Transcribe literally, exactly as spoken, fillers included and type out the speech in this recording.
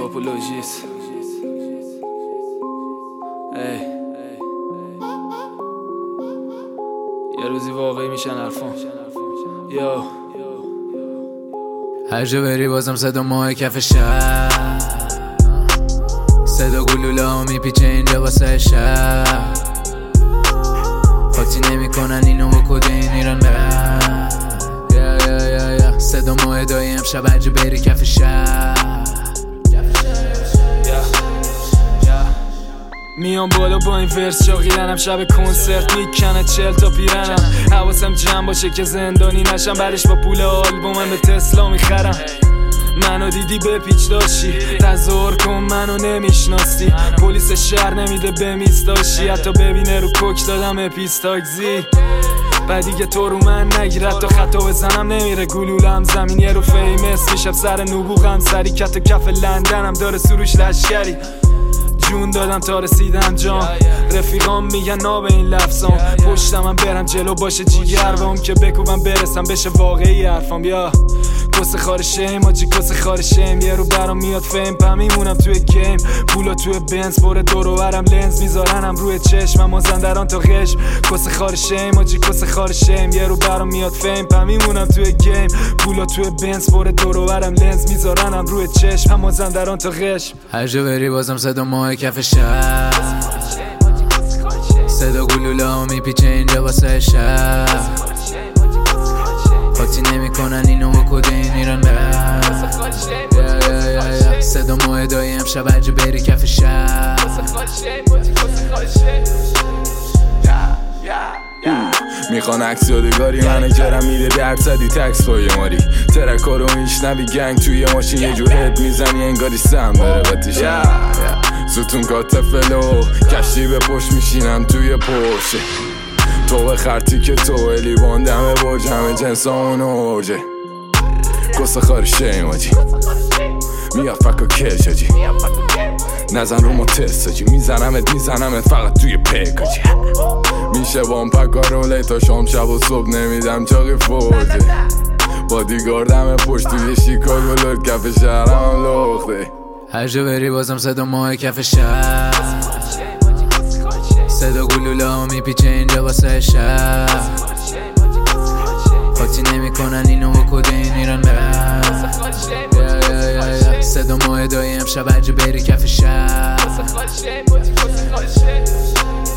پاپولوژیست. ای یه روزی واقعی میشن حرفام. یو هر جا بری بازم صدا ماه کف شهر، صدا گلوله ها میپیچه اینجا واسه شهر. خاطی نمی کنن اینو با کده این ایران برن. یا یا یا یا صدا ماه دایم شب هر جا بری کف شهر. میام بالا با این ورس شاقیدنم، شب کنسرت میکنه چل تا پیرنم. حواسم جمع باشه که زندانی نشم، بعدش با پول آلبومم به تسلا میخرم. منو دیدی به پیچ داشتی، تظاهر کن منو نمیشناستی. پلیس شهر نمیده به میز داشتی، حتی ببینه رو کوک دادم اپیستاکزی. بعد دیگه تو رو من نگیرد تا خطا بزنم نمیره گلولم زمین. یه رو فیمس میشم سر نبوغم، سری کت و کف لندنم داره سروش لشکری. جون دادم تا رسیدم جام، رفیقام میگن ناب این لفظام. پشتم من برم جلو باشه جیگر و اون که بکوبم برسم بشه واقعی حرفام. بیا کس خارشیم آجی کس خارشیم، یه رو برام میاد فیم پا میمونم توی گیم. پولا توی بنز پر دور و برم لنز میذارنم روی چشم، اما زندران تا قشم. کس خارشیم آجی کس خارشیم، یه رو برام میاد فیم پا میمونم توی گیم. پولا توی بنز پر دور و برم لنز میذارنم روی چشم، اما زندران تا قشم. هر جا بری بازم صدا ماه کف شهر، صدا گلوله ها میپیچه اینجا واسه شهر. خاطی نمی کنن اینو با کده این ایران برن. یا یا یا یا صدا ماه دایم شب هر جا بری کف شهر. میخوان عکس یادگاری منو جرم میده درصدی تکس پای ماری. ترکا رو میشنوی گنگ توی ماشین یه جور هد میزنی انگاری سم داره باتیشن. ستون کاتفلو کشتی به پشت میشینم توی پرشه. تو به خرتی که تو الیوان دمه برج همه جنس اون اوجه. کس خارشه ایماجی میاد فکا کش آجی، نزن رو ما تست آجی. میزنمت میزنمت فقط توی پیک آجی. میشه بام پکا روله تا شام شب و صبح نمیدم چاقی فورده. بادیگاردم پشت توی شیکاگو لرد کف شهرم لخته. هر جا بری بازم صدا ماه کف شهر، صدا گلوله ها میپیچه اینجا واسه شهر. خاطی نمی کنن اینو با کده این ایران برن. یا یا یا یا صدا ماه دایم شب هر جا بری کف شهر.